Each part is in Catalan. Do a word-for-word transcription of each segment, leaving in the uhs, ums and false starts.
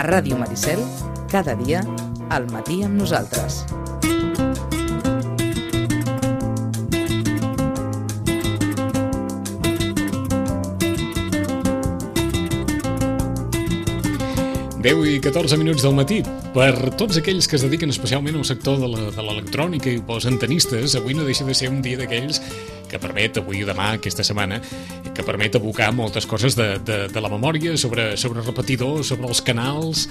Ràdio Maricel, cada dia, al matí amb nosaltres. deu i catorze minuts del matí. Per tots aquells que es dediquen especialment al sector de la, de l'electrònica i pels antenistes, avui no deixa de ser un dia d'aquells que permet, avui i demà, aquesta setmana, que permet abocar moltes coses de, de, de la memòria sobre, sobre repetidors, sobre els canals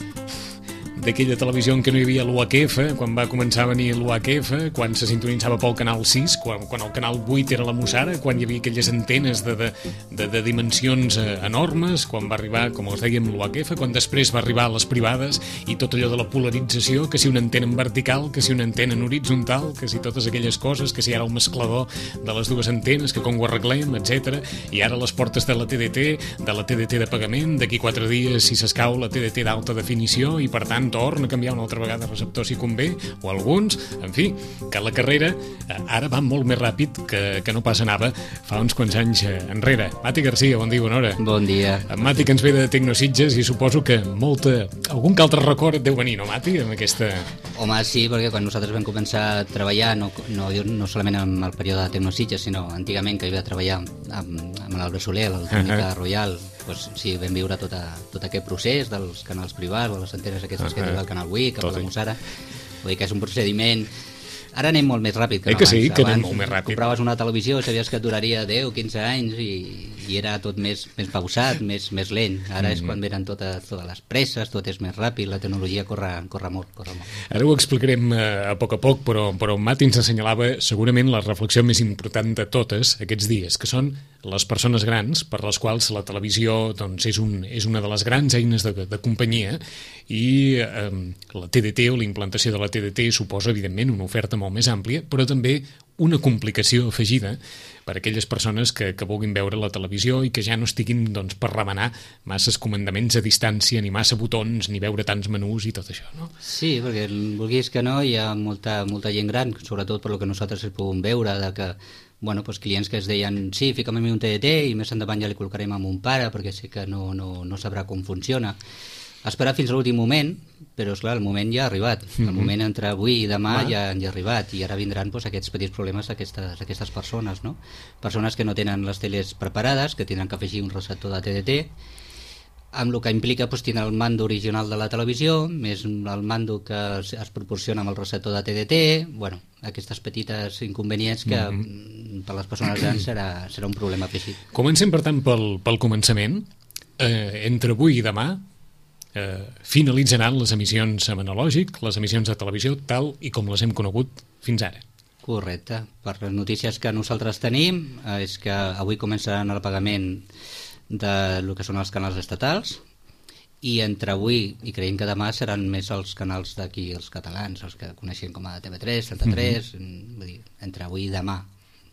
d'aquella televisió en què no hi havia l'U H F, quan va començar a venir l'U H F, quan se sintonitzava pel canal sis, quan, quan el canal vuit era la Mussara, quan hi havia aquelles antenes de, de, de, de dimensions enormes, quan va arribar, com els dèiem, l'U H F, quan després va arribar a les privades i tot allò de la polarització, que si una antena en vertical, que si una antena en horitzontal, que si totes aquelles coses, que si ara el mesclador de les dues antenes, que com ho arreglem, etcètera. I ara les portes de la T D T, de la T D T de pagament, d'aquí quatre dies si s'escau la T D T d'alta definició i per tant torna a canviar una altra vegada receptor si convé, o alguns, en fi, que la carrera ara va molt més ràpid que, que no pas anava fa uns quants anys enrere. Mati Garcia, bon dia, bona hora. Bon dia. En Mati, que ens ve de Tecnositges, i suposo que molta, algun que altre record et deu venir, no, Mati, amb aquesta... Home, sí, perquè quan nosaltres vam començar a treballar, no, no, no solament en el període de Tecnositges, sinó antigament que hi va treballar amb, amb l'Albert Soler, l'Electrònica uh -huh. Royal, doncs sí, vam viure tota, tot aquest procés dels canals privats, o les antenes aquestes uh -huh. que arriba al canal vuit, cap a la Mussara. Vull dir que és un procediment... Ara anem molt més ràpid que eh no que abans. Sí, que abans anem molt més ràpid. Compraves una televisió, sabies que et duraria deu o quinze anys i, i era tot més, més pausat, més, més lent. Ara mm -hmm. és quan venen totes, totes les presses, tot és més ràpid, la tecnologia corre, corre molt, corre molt. Ara ho explicarem eh, a poc a poc, però, però Mati ens assenyalava segurament la reflexió més important de totes aquests dies, que són les persones grans, per les quals la televisió doncs, és, un, és una de les grans eines de, de companyia, i eh, la T D T o la implantació de la T D T suposa, evidentment, una oferta molt més àmplia, però també una complicació afegida per a aquelles persones que, que vulguin veure la televisió i que ja no estiguin doncs, per remenar masses comandaments a distància, ni massa botons, ni veure tants menús i tot això, no? Sí, perquè vulguis que no, hi ha molta, molta gent gran, sobretot per lo que nosaltres podem veure, de que bueno, pues clients que es deien, sí, fica'm a mi un T D T i més endavant ja li col·locarem a mon pare perquè sé que no, no, no sabrà com funciona. Esperar fins a l'últim moment, però esclar, el moment ja ha arribat. El moment entre avui i demà ah. ja, ja ha arribat i ara vindran pues, aquests petits problemes d'aquestes aquestes persones, no? Persones que no tenen les teles preparades, que tenen que afegir un receptor de T D T, amb el que implica pues, tindre el mando original de la televisió, més el mando que es, es proporciona amb el receptor de T D T, bueno, aquestes petites inconvenients que mm-hmm. per les persones grans serà, serà un problema afegit. Comencem, per tant, pel, pel començament. Eh, entre avui i demà Eh, finalitzaran les emissions en analògic, les emissions de televisió, tal i com les hem conegut fins ara. Correcte. Per les notícies que nosaltres tenim, eh, és que avui començaran el pagament del que són els canals estatals, i entre avui i creiem que demà seran més els canals d'aquí, els catalans, els que coneixem com a T V tres, trenta-tres, mm-hmm. vull dir, entre avui i demà.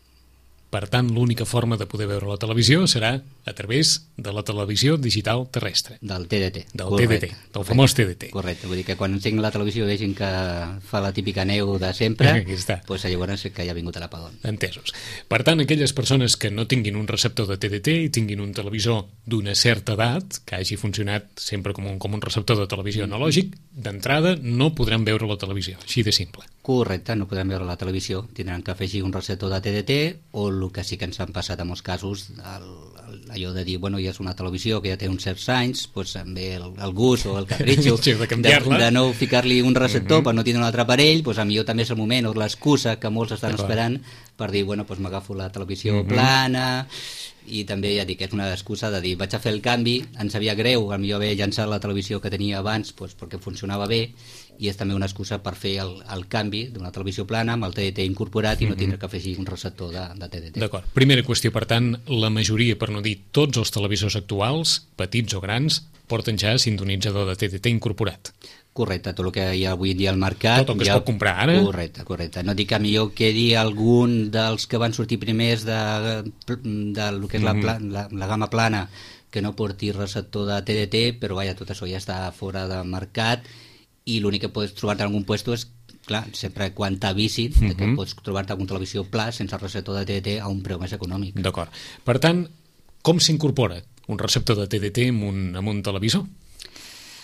Per tant, l'única forma de poder veure la televisió serà a través de la televisió digital terrestre. Del T D T. Del correcte, T D T, del correcte, famós T D T. Correcte, vull dir que quan encenc la televisió vegin que fa la típica neu de sempre, doncs llavors que ja ha vingut a l'apagón. Entesos. Per tant, aquelles persones que no tinguin un receptor de T D T i tinguin un televisor d'una certa edat, que hagi funcionat sempre com un, com un receptor de televisió analògic, d'entrada no podran veure la televisió, així de simple. Correcte, no podran veure la televisió, tindran que afegir un receptor de T D T, o el que sí que ens han passat en molts casos, el, el, allò de dir, bueno, ja és una televisió que ja té uns certs anys, doncs em ve el, el gust o el capritxo de, de, de no ficar-li un receptor uh-huh. per no tindre un altre aparell, doncs a millor també és el moment o l'excusa que molts estan esperant per dir, bueno, doncs m'agafo la televisió uh-huh. plana, i també ja dic que és una excusa de dir, vaig a fer el canvi, em sabia greu, potser haver llançat la televisió que tenia abans doncs perquè funcionava bé, i és també una excusa per fer el, el canvi d'una televisió plana amb el T D T incorporat i no tindre que afegir un receptor de, de T D T. D'acord. Primera qüestió, per tant, la majoria, per no dir tots els televisors actuals, petits o grans, porten ja sintonitzador de T D T incorporat. Correcte, tot el que hi ha avui en dia al mercat. Tot el que ja... es pot comprar ara. Correcte, correcte. No dic que millor quedi algun dels que van sortir primers de, de lo que és la, pla, la, la gamma plana que no porti receptor de T D T, però vaja, tot això ja està fora de mercat i l'únic que pots trobar-te en algun puesto és, clar, sempre quan t'avisin uh-huh. que pots trobar-te algun televisió pla sense receptor de T D T a un preu més econòmic. D'acord. Per tant, com s'incorpora un receptor de T D T en un, en un televisor?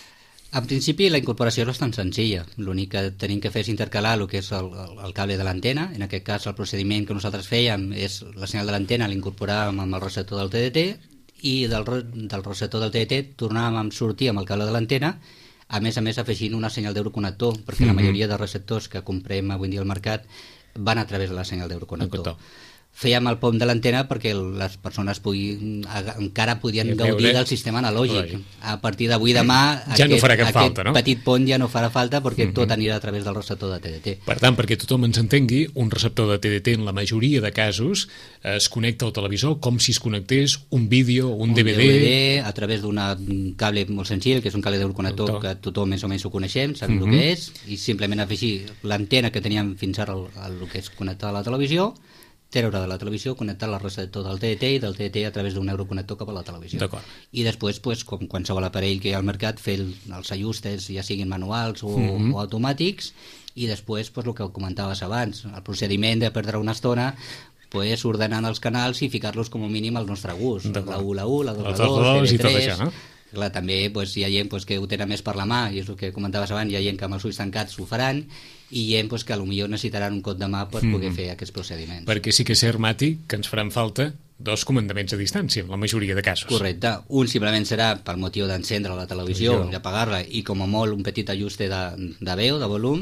En principi la incorporació és bastant senzilla. L'únic que tenim que fer és intercalar el que és el, el, el cable de l'antena. En aquest cas el procediment que nosaltres fèiem és la senyal de l'antena l'incorporàvem amb el receptor del T D T i del, del receptor del T D T tornàvem a sortir amb el cable de l'antena, a més a més afegint una senyal d'euroconnector, perquè mm-hmm. la majoria de receptors que comprem avui dia al mercat van a través de la senyal d'euroconnector. Fèiem el pom de l'antena perquè les persones puguin, encara podien gaudir del sistema analògic. A partir d'avui demà ja aquest, no farà cap aquest falta, no? petit pont ja no farà falta perquè mm-hmm. tot anirà a través del receptor de T D T. Per tant, perquè tothom ens entengui, un receptor de T D T en la majoria de casos es connecta al televisor com si es connectés un vídeo, un, un D V D... D V D a través d'un cable molt senzill, que és un cable d'euroconnector que tothom més o menys ho coneixem, sabem mm-hmm. el que és, i simplement afegir l'antena que teníem fins ara, el, el que és connectar a la televisió, treure de la televisió, connectar el receptor del T D T i del T D T a través d'un euroconnector cap a la televisió. I després, pues, com qualsevol aparell que hi ha al mercat, fer el, els ajustes, ja siguin manuals o, mm-hmm. o automàtics, i després, pues, el que comentaves abans, el procediment de perdre una estona, pues, ordenant els canals i ficar-los com a mínim al nostre gust. La u, la u, la dos, la dos, T V tres... Això, no? Clar, també pues, hi ha gent pues, que ho tenen més per la mà, i és el que comentaves abans, hi ha gent que amb els ulls tancats ho faran, i gent pues, que potser necessitaran un cop de mà per poder mm. fer aquests procediments. Perquè sí que és cert, Mati, que ens faran falta dos comandaments a distància, en la majoria de casos. Correcte. Un simplement serà pel motiu d'encendre la televisió i apagar-la, i com a molt un petit ajuste de, de veu, de volum,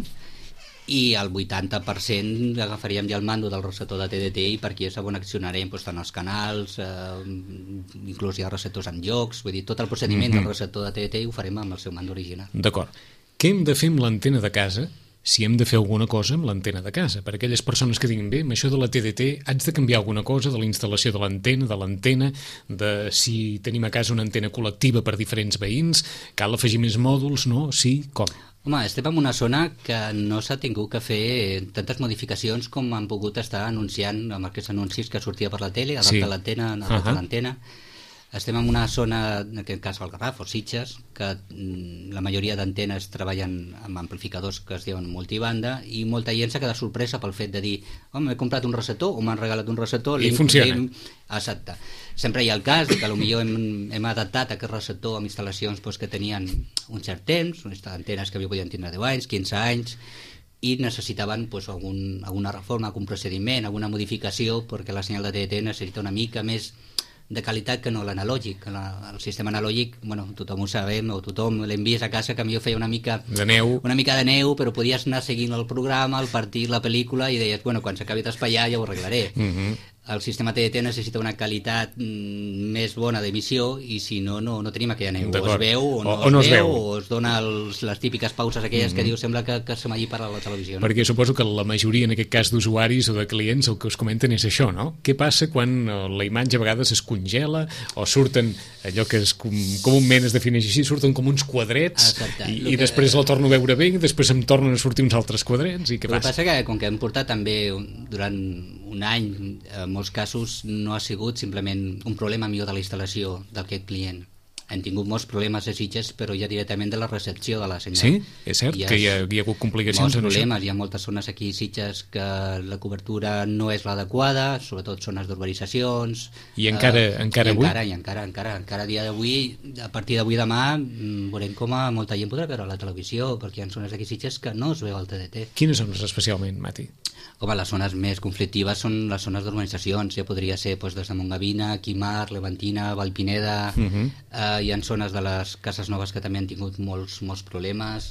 i el vuitanta per cent agafaríem ja el mando del receptor de T D T i per aquí és on accionarem doncs, tant els canals, eh, inclús hi ha receptors en jocs, vull dir, tot el procediment mm-hmm. del receptor de T D T ho farem amb el seu mando original. D'acord. Què hem de fer amb l'antena de casa si hem de fer alguna cosa amb l'antena de casa? Per aquelles persones que diguin, bé, amb això de la T D T haig de canviar alguna cosa de la instal·lació de l'antena, de l'antena, de si tenim a casa una antena col·lectiva per diferents veïns, cal afegir més mòduls, no? Sí, com? Home, estem en una zona que no s'ha tingut que fer tantes modificacions com han pogut estar anunciant amb aquests anuncis que sortia per la tele, adapta sí. l'antena, adapta uh-huh. l'antena. Estem en una zona, en aquest cas el Garraf o Sitges, que la majoria d'antenes treballen amb amplificadors que es diuen multibanda, i molta gent s'ha quedat sorpresa pel fet de dir, home, he comprat un receptor o m'han regalat un receptor i funciona. Exacte. Sempre hi ha el cas que potser hem, hem adaptat aquest receptor amb instal·lacions pues, que tenien un cert temps, antenes que podien tindre deu anys, quinze anys, i necessitaven pues, algun, alguna reforma, algun procediment, alguna modificació, perquè la senyal de T D T necessita una mica més de qualitat que no l'analògic. El sistema analògic, bueno, tothom ho sabem, o tothom l'hem vist a casa, que millor feia una mica de neu, una mica de neu, però podies anar seguint el programa, el partit, la pel·lícula, i deies, bueno, quan s'acabi d'espaiar ja ho arreglaré. Mm-hmm. El sistema T D T necessita una qualitat mm, més bona d'emissió, i si no, no, no tenim aquella neu. O es veu o no, o, o no es, es veu, o es dona els, les típiques pauses aquelles mm-hmm. que diu sembla que, que se m'hagi parat la televisió. No? Perquè suposo que la majoria, en aquest cas, d'usuaris o de clients, el que us comenten és això, no? Què passa quan la imatge a vegades es congela o surten allò que es, com, comúment es defineix així, surten com uns quadrets i, i que... després la torno a veure bé i després em tornen a sortir uns altres quadrets i què passa? El que passa que com que hem portat també durant un any, en molts casos no ha sigut simplement un problema millor de la instal·lació d'aquest client. Hem tingut molts problemes a Sitges, però ja directament de la recepció de la senyal. Sí, és cert, ha, que hi ha, hi ha hagut complicacions. Molts problemes, hi ha moltes zones aquí a Sitges que la cobertura no és l'adequada, sobretot zones d'urbanitzacions. I encara, eh, encara i avui? Encara, i encara, encara, encara a dia d'avui, a partir d'avui demà, veurem com a molta gent podrà veure la televisió, perquè hi ha zones d'aquí a Sitges que no es veu el T D T. Quines zones especialment, Mati? Home, les zones més conflictives són les zones d'urbanitzacions, ja podria ser doncs, des de Montgavina, Quimar, Levantina, Valpineda, uh-huh. eh, hi ha zones de les cases noves que també han tingut molts, molts problemes.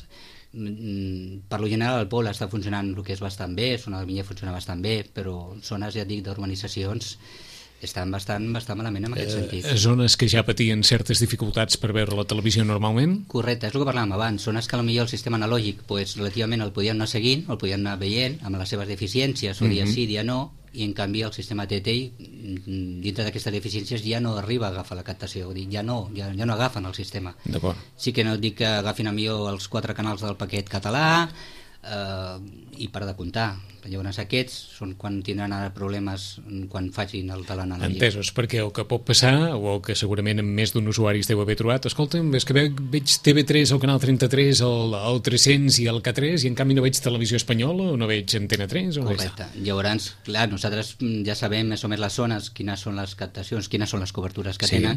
Per lo general el pol està funcionant el que és bastant bé, zona de Vinya funciona bastant bé, però zones, ja dic, d'urbanitzacions estan bastant, bastant malament en aquest sentit. Eh, zones que ja patien certes dificultats per veure la televisió normalment? Correcte, és el que parlàvem abans. Zones que potser el sistema analògic pues, relativament el podien anar seguint, el podien anar veient amb les seves deficiències, o dia mm-hmm. sí, dia no, i en canvi el sistema T T I, dintre d'aquestes deficiències, ja no arriba a agafar la captació, dir, ja, no, ja, ja no agafen el sistema. D'acord. Sí que no dic que agafin a millor els quatre canals del paquet català, eh, i per de comptar. Llavors aquests són quan tindran ara problemes quan facin el de l'anàlisi. Entesos, perquè el que pot passar, o el que segurament més d'un usuari es deu haver trobat, escolta'm, és que veig, veig T V tres, el canal trenta-tres, el, el tres-cents i el K tres, i en canvi no veig televisió espanyola o no veig Antena tres? O correcte. Llavors, clar, nosaltres ja sabem més o més les zones, quines són les captacions, quines són les cobertures que sí. tenen,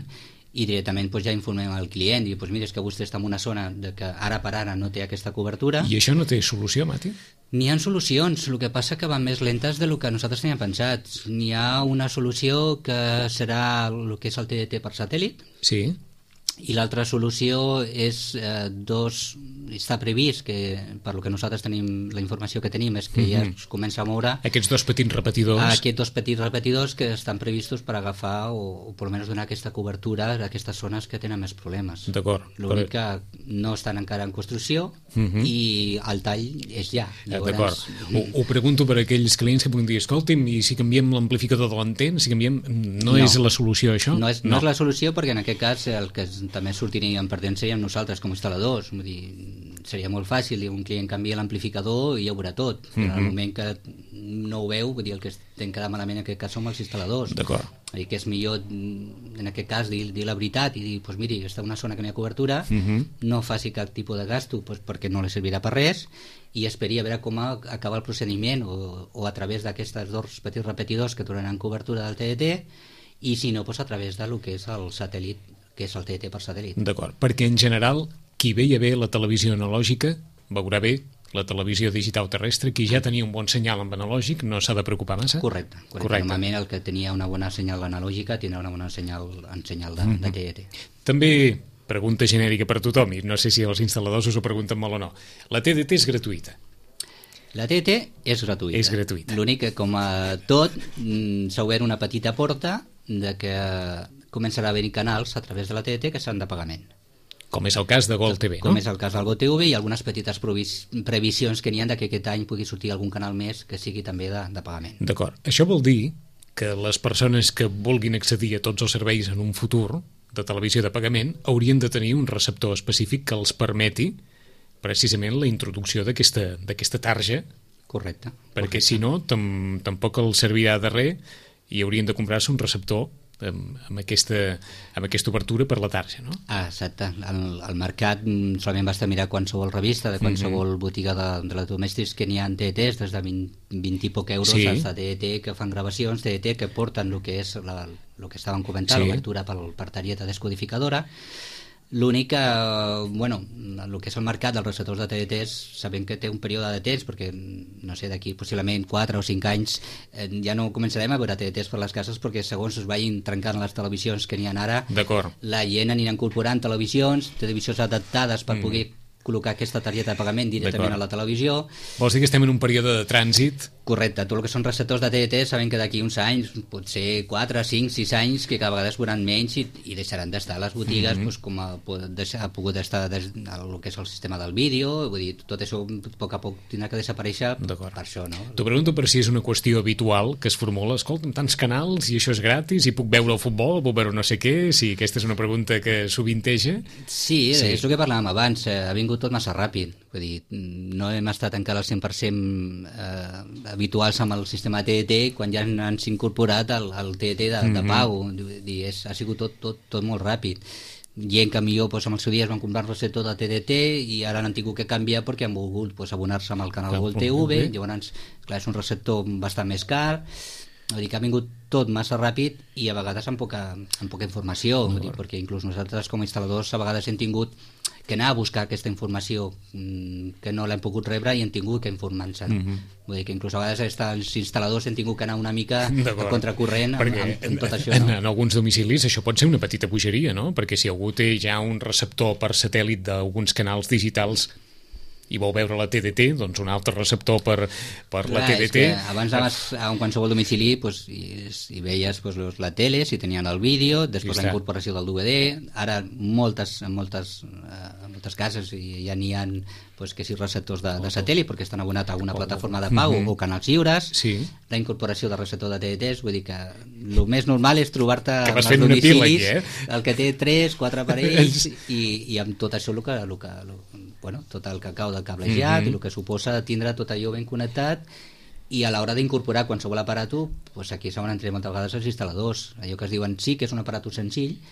i directament pues, ja informem al client i pues, mira, és que vostè està en una zona de que ara per ara no té aquesta cobertura. I això no té solució, Mati? N'hi ha solucions, el que passa que van més lentes del que nosaltres teníem pensat. N'hi ha una solució que serà el que és el T D T per satèl·lit. Sí. I l'altra solució és eh, dos, està previst que per lo que nosaltres tenim, la informació que tenim és que ja Mhm. es comença a moure Aquests dos petits repetidors. aquests dos petits repetidors que estan previstos per agafar o, o per almenys donar aquesta cobertura a aquestes zones que tenen més problemes. D'acord. L'únic que no estan encara en construcció Mhm. i el tall és ja. Eh, D'acord. Ho, ho pregunto per a aquells clients que puguin dir, escolti'm, i si canviem l'amplificador de l'antena, si canviem... No, No. és la solució, això? No és, no. no és la solució perquè en aquest cas el que es- també sortiríem perdent seríem nosaltres com a instal·ladors. Vull dir, seria molt fàcil, un client canvia l'amplificador i ja ho veurà tot. Però en el Mhm. moment que no ho veu, vull dir, el que estem quedant malament en aquest cas som els instal·ladors. D'acord. Vull dir que és millor, mm, en aquest cas, dir, dir la veritat i dir, pues, miri, està en una zona que no hi ha cobertura, Mhm. no faci cap tipus de gasto pues, perquè no li servirà per res i esperi a veure com a- acaba el procediment o, o a través d'aquests dos petits repetidors que donaran cobertura del T D T i si no, pues, a través de lo que és el satèl·lit, que és el T D T per satèl·lit. D'acord, perquè en general qui veia bé la televisió analògica veurà bé la televisió digital terrestre, qui ja tenia un bon senyal amb analògic no s'ha de preocupar massa? Correcte, correcte. Correcte. Normalment el que tenia una bona senyal analògica tindrà una bona senyal en senyal de, Mhm. de T D T. També pregunta genèrica per tothom, i no sé si els instal·ladors us ho pregunten molt o no. La T D T és gratuïta? La T D T és gratuïta. És gratuïta. L'únic que, com a tot, mm, s'ha obert una petita porta de que començarà a haver-hi canals a través de la T D T que seran de pagament. Com és el cas de Gol T V, Com no? és el cas del Go T V i algunes petites provis- previsions que n'hi ha de que aquest any pugui sortir algun canal més que sigui també de, de pagament. D'acord. Això vol dir que les persones que vulguin accedir a tots els serveis en un futur de televisió de pagament haurien de tenir un receptor específic que els permeti precisament la introducció d'aquesta d'aquesta tarja, Correcte. perquè correcte. si no tam tampoc els servirà de res i haurien de comprar-se un receptor amb, amb, aquesta, amb aquesta obertura per la tarja, no? Ah, exacte. Al, al mercat mm, solament basta mirar qualsevol revista de qualsevol mm -hmm. botiga de, de electrodomèstics que n'hi ha en T D Ts des de vint, vint i poc euros Sí. fins a T D T que fan gravacions, T D T que porten el que és la, el que estàvem comentant, Sí. l'obertura per, per targeta descodificadora. L'únic que, bueno, el que és el mercat dels receptors de T D Ts, sabem que té un període de temps, perquè, no sé, d'aquí possiblement quatre o cinc anys eh, ja no començarem a veure T D Ts per les cases, perquè segons es vagin trencant les televisions que n'hi ha ara, D'acord. la gent anirà incorporant televisions, televisions adaptades per Mm. poder col·locar aquesta targeta de pagament directament D'acord. a la televisió. Vols dir que estem en un període de trànsit? Correcte, tot el que són receptors de T D T sabem que d'aquí uns anys, potser quatre, cinc, sis anys, que cada vegada es veuran menys i, i deixaran d'estar a les botigues, Mhm. doncs, com ha, pot deixar, ha pogut estar des, el que és el sistema del vídeo, vull dir, tot això a poc a poc tindrà que desaparèixer per això, no? T'ho pregunto per si és una qüestió habitual que es formula, escolta'm, tants canals i això és gratis i puc veure el futbol, puc veure no sé què, si aquesta és una pregunta que sovinteja. Sí, Sí. sí, és el que parlàvem abans, eh, ha vingut tot massa ràpid, vull dir, no hem estat encara al cent per cent eh, habituals amb el sistema T D T quan ja han incorporat el, el T D T de, de Mhm. pau, vull dir, és, ha sigut tot, tot, tot molt ràpid. Gent que millor doncs, amb el seu dia es van comprar un receptor de T D T i ara han tingut que canviar perquè han volgut doncs, abonar-se amb el canal Clar, Gol molt T V, bé. llavors, clar, és un receptor bastant més car, vull dir que ha vingut tot massa ràpid i a vegades amb poca, amb poca informació, vull dir, perquè inclús nosaltres com a instal·ladors a vegades hem tingut que anar a buscar aquesta informació mm, que no l'hem pogut rebre i hem tingut que informar-nos. Mhm. Vull dir que inclús a vegades els instal·ladors hem tingut que anar una mica a D'acord. contracorrent amb, Perquè amb, amb tot això. en, No? en alguns domicilis això pot ser una petita bogeria, no? Perquè si algú té ja un receptor per satèl·lit d'alguns canals digitals i vol veure la T D T, doncs un altre receptor per, per la Clar, T D és T. que abans anaves a un qualsevol domicili pues, i, i veies pues, los, la tele, si tenien el vídeo, després I la està. incorporació del D V D, ara moltes, en moltes, eh, en moltes cases i ja n'hi ha pues, que sí receptors de, de satèl·lit perquè estan abonats a una plataforma de pau Mhm. o canals lliures, Sí. la incorporació de receptor de T D Ts, vull dir que el més normal és trobar-te Que vas als fent una pila domicilis aquí, eh? el que té tres, quatre aparells i, i amb tot això el que, el que, el, bueno, tot el cacau del cablejat Mhm. i el que suposa tindre tot allò ben connectat i a l'hora d'incorporar qualsevol aparato pues aquí s'han entrat moltes vegades els instal·ladors, allò que es diuen sí que és un aparato senzill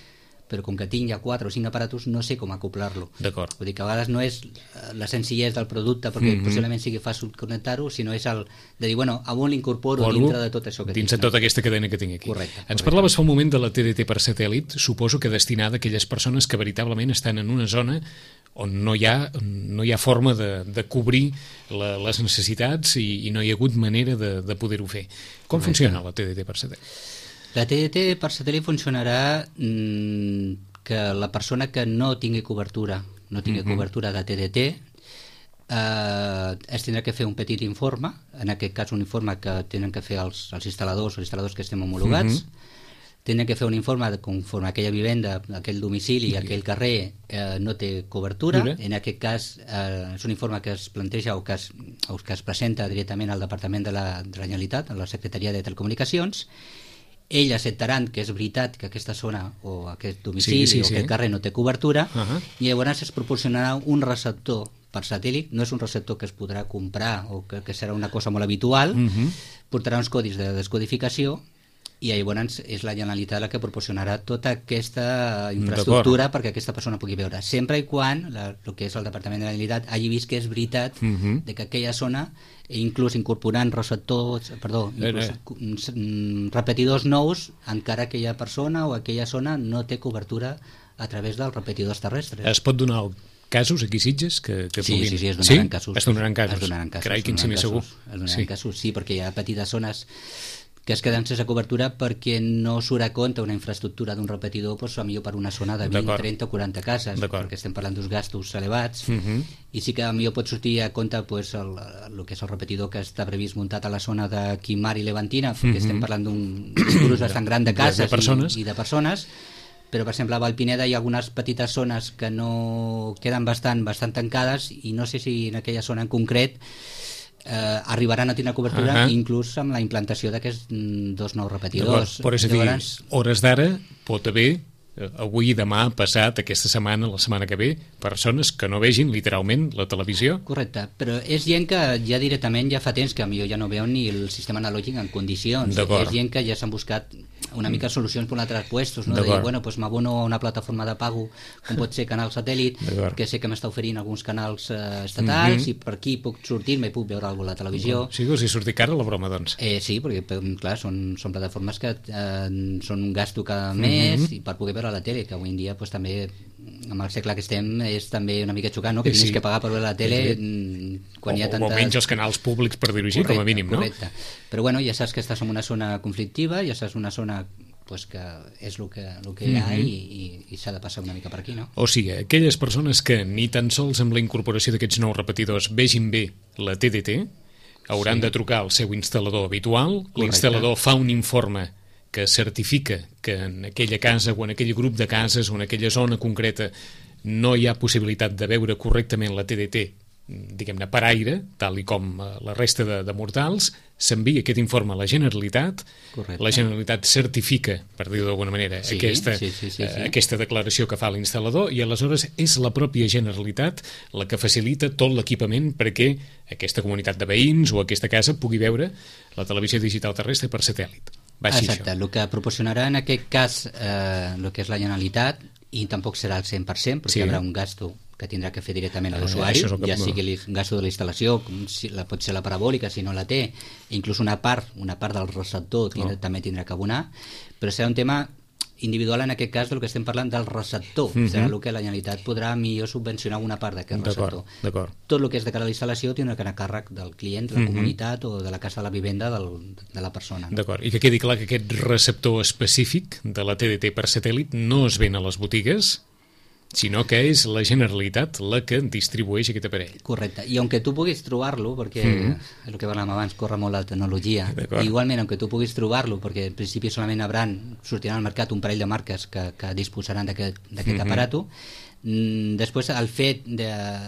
però com que tinc ja quatre o cinc aparatos no sé com acoplar-lo. D'acord. Vull dir que a vegades no és la senzillesa del producte perquè mm-hmm. possiblement sigui fàcil connectar-ho, sinó és el de dir, bueno, a on l'incorporo dintre de tot això que dins tinc. de tota aquesta cadena que tinc aquí. Correcte. Ens correcte. parlaves fa un moment de la T D T per satèl·lit, suposo que destinada a aquelles persones que veritablement estan en una zona on no hi ha, no hi ha forma de, de cobrir la, les necessitats i, i no hi ha hagut manera de, de poder-ho fer. Com Correcte. Funciona la T D T per satèl·lit? La T D T per satèl·lit funcionarà mmm, que la persona que no tingui cobertura, no tingui mm-hmm. cobertura de T D T, eh, es tindrà que fer un petit informe, en aquest cas un informe que tenen que fer els, els instal·ladors o instal·ladors que estem homologats, mm-hmm. tenen que fer un informe de conforme aquella vivenda, aquell domicili, okay. aquell carrer eh, no té cobertura. Dura. En aquest cas eh, és un informe que es planteja o que es, o que es presenta directament al Departament de la, de la Generalitat, a la Secretaria de Telecomunicacions. Ells acceptaran que és veritat que aquesta zona o aquest domicili sí, sí, sí. o aquest carrer no té cobertura uh-huh. i llavors es proporcionarà un receptor per satèl·lit. No és un receptor que es podrà comprar o que, que serà una cosa molt habitual, uh-huh. portarà uns codis de descodificació i llavors és la Generalitat la que proporcionarà tota aquesta infraestructura perquè aquesta persona pugui veure, sempre i quan la, el que és el Departament de la Generalitat hagi vist que és veritat uh-huh. de que aquella zona, inclús incorporant receptors, perdó, inclús, eh. repetidors nous, encara aquella persona o aquella zona no té cobertura a través dels repetidors terrestres. Es pot donar casos aquí Sitges que, que sí, puguin... sí, sí, es donaran sí? casos. Es donaran casos. Es donaran casos. Carai, quin si m'hi segur. Es donaran sí. casos, sí, perquè hi ha petites zones que es queden sense cobertura perquè no surt a compte una infraestructura d'un repetidor doncs, millor per una zona de vint, trenta o quaranta cases, perquè estem parlant d'uns gastos elevats, uh-huh. i sí que millor pot sortir a compte pues, el, el que és el repetidor que està previst muntat a la zona de Quimar i Levantina, perquè uh-huh. estem parlant d'un gruix bastant gran de cases de persones. I, i de persones, però per exemple a Valpineda hi ha algunes petites zones que no queden bastant, bastant tancades i no sé si en aquella zona en concret Eh, arribaran a tenir cobertura uh-huh. inclús amb la implantació d'aquests dos nous repetidors. Però és a dir, Llavors... hores d'ara pot haver avui, demà, passat, aquesta setmana, la setmana que ve, persones que no vegin literalment la televisió. Correcte, però és gent que ja directament ja fa temps que millor ja no veuen ni el sistema analògic en condicions. És gent que ja s'han buscat una mica solucions per altres puestos, no? De dir, bueno, pues m'abono a una plataforma de pago com pot ser canal satèl·lit, que sé que m'està oferint alguns canals eh, estatals mm-hmm. i per aquí puc sortir-me i puc veure alguna a la televisió. Sí, us hi sortir cara la broma, doncs. Eh, sí, perquè clar, són, són plataformes que eh, són un gasto cada mes mm-hmm. i per poder veure la tele, que avui en dia pues, també amb el segle que estem és també una mica xocant, no? Que tinguis sí. que pagar per veure la tele sí. quan o, hi ha tantes... O menys els canals públics, per dir-ho així, com a mínim, no? Correcte, però bueno, ja saps que estàs en una zona conflictiva, ja saps una zona pues, que és el que, el que hi ha mm-hmm. i, i, i s'ha de passar una mica per aquí, no? O sigui, aquelles persones que ni tan sols amb la incorporació d'aquests nous repetidors vegin bé la T D T hauran sí. de trucar al seu instal·lador habitual. Correcte. L'instal·lador fa un informe que certifica que en aquella casa o en aquell grup de cases o en aquella zona concreta no hi ha possibilitat de veure correctament la T D T, diguem-ne, per aire, tal i com la resta de, de mortals, s'envia aquest informe a la Generalitat. Correcte. La Generalitat certifica, per dir-ho d'alguna manera, sí, aquesta, sí, sí, sí, sí. Eh, aquesta declaració que fa l'instal·lador i aleshores és la pròpia Generalitat la que facilita tot l'equipament perquè aquesta comunitat de veïns o aquesta casa pugui veure la televisió digital terrestre per satèl·lit. Va així, exacte, això. El que proporcionarà en aquest cas eh, el que és la Generalitat, i tampoc serà al cent per cent perquè sí. hi haurà un gasto que tindrà que fer directament a l'usuari, ah, ja sigui el gasto de la instal·lació, com si la, pot ser la parabòlica si no la té, inclús una part una part del receptor tindrà, no. també tindrà que abonar, però serà un tema individual en aquest cas del que estem parlant del receptor, mm-hmm. serà el que la Generalitat podrà millor subvencionar una part d'aquest receptor. D'acord. Tot el que és de cara a la instal·lació tindrà que anar a càrrec del client, de la mm-hmm. comunitat o de la casa de la vivenda del, de la persona. No? D'acord, i que quedi clar que aquest receptor específic de la T D T per satèl·lit no es ven a les botigues, sinó que és la Generalitat la que distribueix aquest aparell. Correcte, i aunque tu puguis trobar-lo, perquè mm-hmm. és el que parlàvem abans, corre molt la tecnologia, igualment, aunque tu puguis trobar-lo, perquè en principi solament hauran, sortiran al mercat un parell de marques que, que disposaran d'aquest mm-hmm. aparato, després el fet de,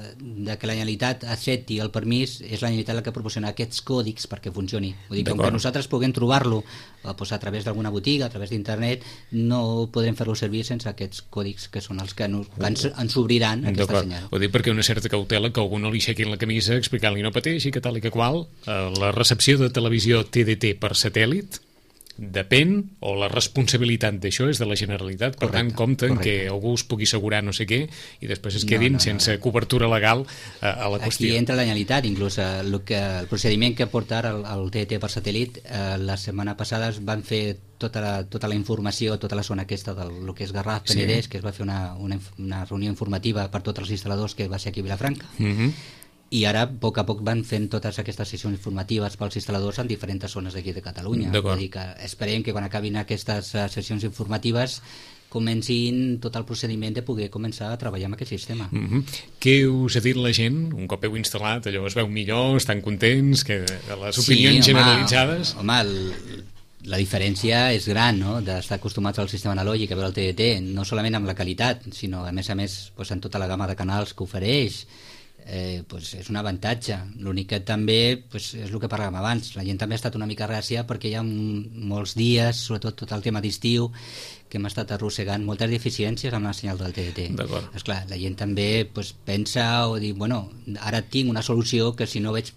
de que la Generalitat accepti el permís és la Generalitat la que proporciona aquests còdics perquè funcioni. Vull dir que com que nosaltres puguem trobar-lo pues, a través d'alguna botiga, a través d'internet, no podrem fer-lo servir sense aquests còdics que són els que, nos, que ens, ens obriran aquesta senyal. Ho dic perquè una certa cautela que algú no li aixequin la camisa explicant-li no pateixi, que tal i que qual, la recepció de televisió T D T per satèl·lit depèn, o la responsabilitat d'això és de la Generalitat, per correcte, tant compten correcte. que algú es pugui assegurar no sé què i després es quedin no, no, no. sense cobertura legal a, a la qüestió. Aquí entra la Generalitat, inclús eh, el, que, el procediment que porta ara el, el T D T per satèl·lit, eh, la setmana passada es van fer tota la, tota la informació, tota la zona aquesta del lo que és Garraf, Penedès, sí. que es va fer una, una, una reunió informativa per tots els instal·ladors, que va ser aquí a Vilafranca, uh-huh. i ara a poc a poc van fent totes aquestes sessions informatives pels instal·ladors en diferents zones d'aquí de Catalunya. Vull dir que esperem que quan acabin aquestes uh, sessions informatives comencin tot el procediment de poder començar a treballar amb aquest sistema. Uh-huh. Què us ha dit la gent? Un cop heu instal·lat, allò es veu millor, estan contents, que les opinions sí, home, generalitzades... Home, el, la diferència és gran, no?, d'estar acostumats al sistema analògic, a veure el T D T, no solament amb la qualitat, sinó a més a més pues, en tota la gamma de canals que ofereix. Eh, pues és un avantatge. L'únic que també pues, és el que parlàvem abans, la gent també ha estat una mica ràcia perquè hi ha molts dies, sobretot tot el tema d'estiu, que hem estat arrossegant moltes deficiències amb la senyal del T D T. D'acord. Esclar, la gent també pues, pensa o diu, bueno, ara tinc una solució que si no veig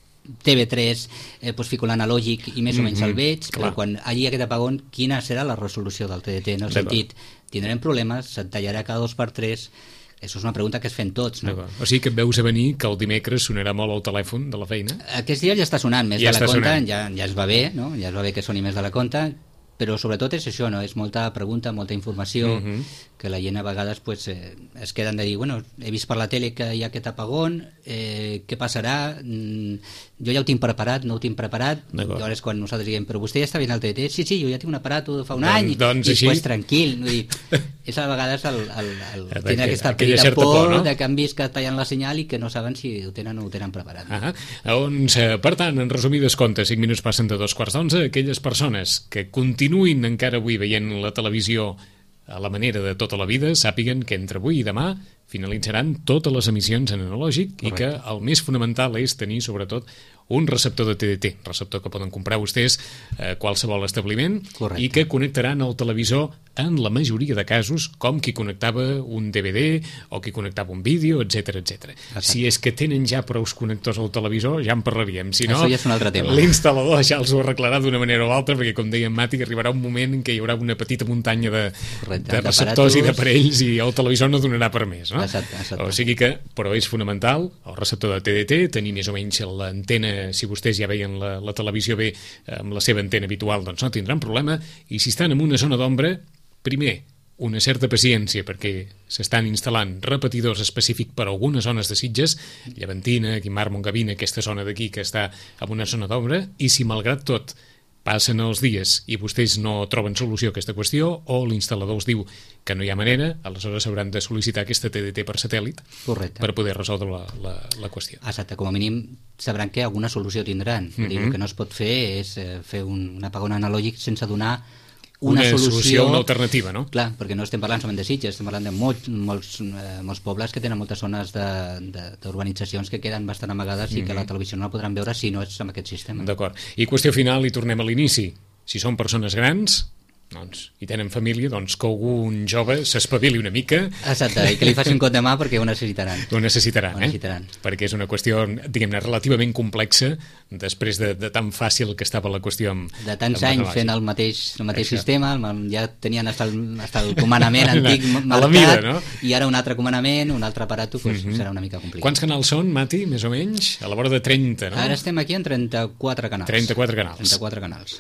T V tres eh, pues, fico l'analògic i més o menys el veig, mm-hmm, però quan hi hagi aquest apagón, quina serà la resolució del T D T? En el sentit, tindrem problemes, se't tallarà cada dos per tres. Això és una pregunta que es fem tots, no? O sigui que et veus a venir que el dimecres sonarà molt el telèfon de la feina? Aquest dia ja està sonant més ja de la compta, sonant. ja, ja es va bé, no? Ja es va bé que soni més de la compta, però sobretot és això, no? És molta pregunta, molta informació, uh-huh. que la gent a vegades pues, eh, es queden de dir, bueno, he vist per la tele que hi ha aquest apagón, eh, què passarà? Mm, jo ja ho tinc preparat, no ho tinc preparat, llavors quan nosaltres diem, però vostè ja està veient el T D T? Sí, sí, jo ja tinc un aparat fa un Don, any, doncs i així... després tranquil, no? Dir, és a vegades el, el, el, el tenir aquesta petita por, por no? de que han vist que tallen la senyal i que no saben si ho tenen o ho tenen preparat. No? Ah, doncs, per tant, en resumides comptes, cinc minuts passen de dos quarts d'onze, aquelles persones que continuïn encara avui veient la televisió a la manera de tota la vida, sàpiguen que entre avui i demà finalitzaran totes les emissions en analògic. Correcte. I que el més fonamental és tenir, sobretot, un receptor de T D T, receptor que poden comprar vostès a qualsevol establiment. Correcte. I que connectaran el televisor en la majoria de casos com qui connectava un D V D o qui connectava un vídeo, etcètera, etcètera. Si és que tenen ja prous connectors al televisor, ja en parlaríem. Si no, ja és un altre tema. L'instal·lador ja els ho arreglarà d'una manera o altra, perquè, com deia en Mati, arribarà un moment en què hi haurà una petita muntanya de, Correcte, de receptors i d'aparells i el televisor no donarà per més, no? Exacte, exacte. O sigui que, però és fonamental el receptor de T D T, tenir més o menys l'antena, si vostès ja veien la, la televisió bé amb la seva antena habitual, doncs no tindran problema. I si estan en una zona d'ombra, primer, una certa paciència, perquè s'estan instal·lant repetidors específics per a algunes zones de Sitges, Llevantina, Guimar, Montgavina, aquesta zona d'aquí que està en una zona d'ombra, i si malgrat tot passen els dies i vostès no troben solució a aquesta qüestió, o l'instal·lador els diu que no hi ha manera, aleshores hauran de sol·licitar aquesta T D T per satèl·lit. Correcte. Per poder resoldre la, la, la qüestió. Exacte, com a mínim sabran que alguna solució tindran. Mm-hmm. Dir, el que no es pot fer és fer un, un apagón analògic sense donar una, una solució, solució, una alternativa, no? Clar, perquè no estem parlant solament de Sitges, estem parlant de molts, molts, eh, molts pobles que tenen moltes zones d'urbanitzacions que queden bastant amagades mm-hmm. i que la televisió no la podran veure si no és amb aquest sistema. D'acord. I qüestió final, i tornem a l'inici. Si són persones grans, doncs, i tenen família, doncs que algun jove s'espavili una mica. Exacte, i que li facin cop de mà perquè ho necessitaran. Ho necessitaran, ho necessitaran. eh? Perquè és una qüestió, diguem-ne, relativament complexa, després de, de tan fàcil que estava la qüestió amb... De tants amb anys fent el mateix, el mateix sistema, ja tenien hasta el, hasta el comandament antic marcat, mida, no? I ara un altre comandament, un altre aparato, pues, mm-hmm. serà una mica complicat. Quants canals són, Mati, més o menys? A la vora de trenta, no? Ara estem aquí en trenta-quatre canals. trenta-quatre canals. trenta-quatre canals.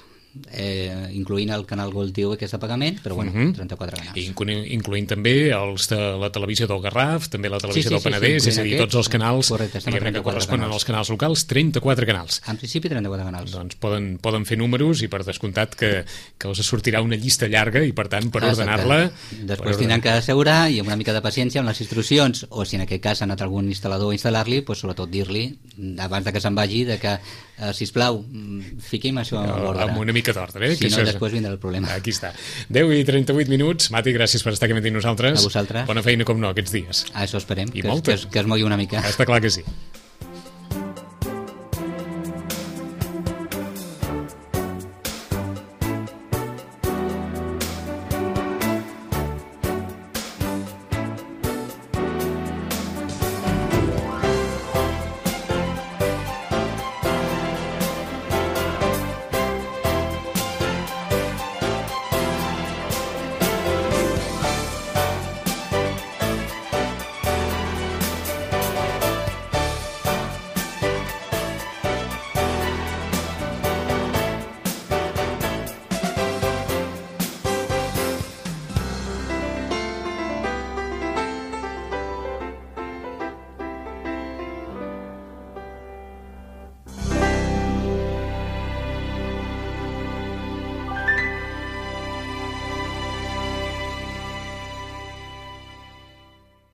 Eh, incloent el canal Gold T V que és de pagament, però bueno, uh-huh. trenta-quatre canals. I incloent, incloent també els de la televisió del Garraf, també la televisió sí, sí, del Penedès, sí, sí, és a dir, tots els canals correcte, que corresponen canals. als canals locals, trenta-quatre canals. En principi trenta-quatre canals. Doncs poden, poden fer números i per descomptat que, que els sortirà una llista llarga i per tant per ordenar-la... Després per tindran que assegurar i amb una mica de paciència amb les instruccions, o si en aquest cas ha anat algun instal·lador a instal·lar-li, pues, sobretot dir-li abans de que se'n vagi de que, eh, sisplau, fiqui'm això a l'ordre. Amb una mica d'ordre, eh? Si no, després vindrà el problema. Aquí està. deu i trenta-vuit minuts. Mati, gràcies per estar aquí amb nosaltres. A vosaltres. Bona feina, com no, aquests dies. A això esperem, I que, que, es, que es mogui una mica. Està clar que sí.